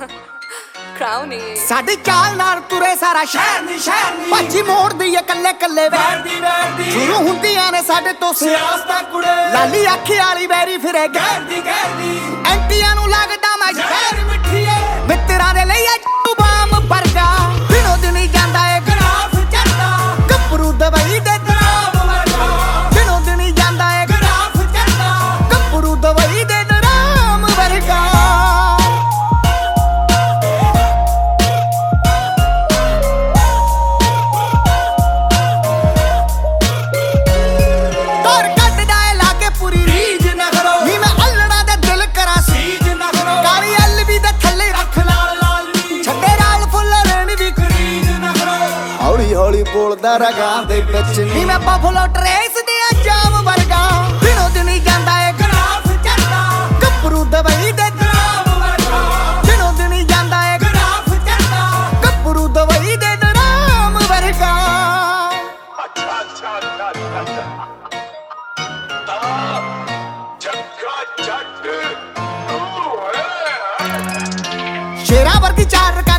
ਕਰਾਉਣੀ ਸਾਡੀ ਚਾਲ ਨਾਲ ਤੁਰੇ ਸਾਰਾ ਸ਼ਹਿਰ ਨੀ ਭਾਜੀ ਮੋੜਦੀ ਏ ਕੱਲੇ ਕੱਲੇ ਵੈਰਦੀ ਸ਼ੁਰੂ ਹੁੰਦੀਆਂ ਨੇ ਸਾਡੇ ਤੋਂ ਸਿਆਸਤਾਂ ਕੁੜੇ ਲਾਲੀ ਅੱਖੀ ਵਾਲੀ ਵੈਰੀ ਫਿਰੇ ਗੈਰਦੀ ਐਂਟੀਆਂ ਨੂੰ ਲੱਗਦਾ ਮੈਂ ਸ਼ਹਿਰ ਮਿੱਠੀਏ ਮਿੱਤਰਾਂ ਦੇ ਲਈ ਤੂੰ ਬਾਮ ਵਰਗਾ ਦਿਨੋਂ ਦਿਨੀ ਜਾਂਦਾ ਏ ਗਰਾਫ ਚੜਦਾ ਗੱਭਰੂ ਦਵਾਈ ਦੇ ਦਰਾਬ ਵਰਗਾ ਦਿਨੋਂ ਦਿਨੀ ਜਾਂਦਾ ਏ ਗਰਾਫ ਚੜਦਾ ਗੱਭਰੂ ਦਵਾਈ ਦੇ ਦਰਾਮ ਵਰਗਾ ਹੌਲੀ ਬੋਲਦਾ ਰਗਾਂ ਦੇ ਵਿੱਚ ਨੀ ਮੈਂ ਬਫਲੋ ਟਰੇਸ ਦੇ ਜਾਮ ਵਰਗਾ ਦਿਨੋਂ ਦਿਨੀ ਜਾਂਦਾ ਏ ਗਰਾਫ ਚੜਦਾ ਗੱਭਰੂ ਦਵਾਈ ਦੇ ਦਰਾਮ ਵਰਗਾ ਦਿਨੋਂ ਦਿਨੀ ਜਾਂਦਾ ਏ ਗਰਾਫ ਚੜਦਾ ਗੱਭਰੂ ਦਵਾਈ ਦੇ ਦਰਾਮ ਵਰਗਾ ਸ਼ੇਰਾਂ ਵਰਗੀ ਚਾਰ